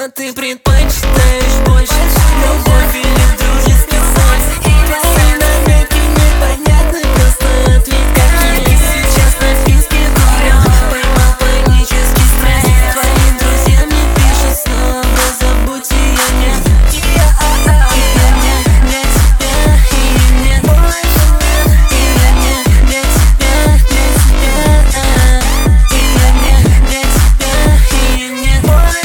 Что ты предпочитаешь больше, любовь или дружеский секс? Твои намеки непонятны, просто ответь, какие сейчас на списке дурём. Поймал панический стресс. Твои друзья мне пишут снова, забудь ее, нет. И я нет для тебя, и нет больше. И я нет для тебя, для тебя. И я нет для тебя, и нет больше.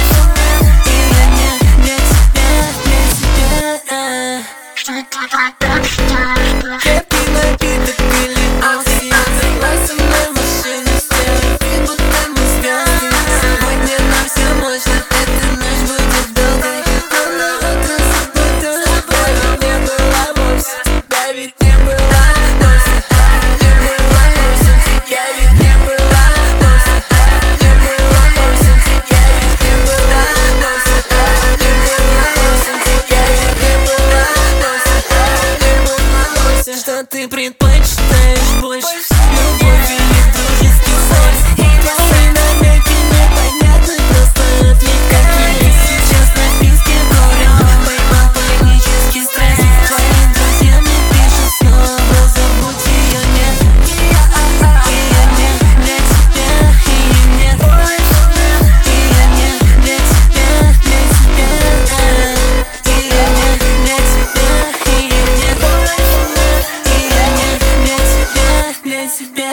Крепкий напиток или окси, согласен на машину, сделай вид, будто мы звезды. Сегодня нам все можно, эта ночь будет долгой. Но на утро забудь с тобой не было вовсе. Тебя ведь не было вовсе. Не было вовсе. Я ведь не была вовсе. Не было вовсе. Я ведь не была вовсе. Не было вовсе. Я ведь не была вовсе. Что ты предпочитаешь больше, любовь или дружеский секс? Твои намеки непонятны, просто ответь, какие сейчас на списке дурём. Поймал панический стресс. Твои друзья мне пишут снова, забудь ее, нет. И я нет для тебя, и нет больше. И я нет для тебя, для тебя. И я нет для тебя, и нет больше. Для тебя.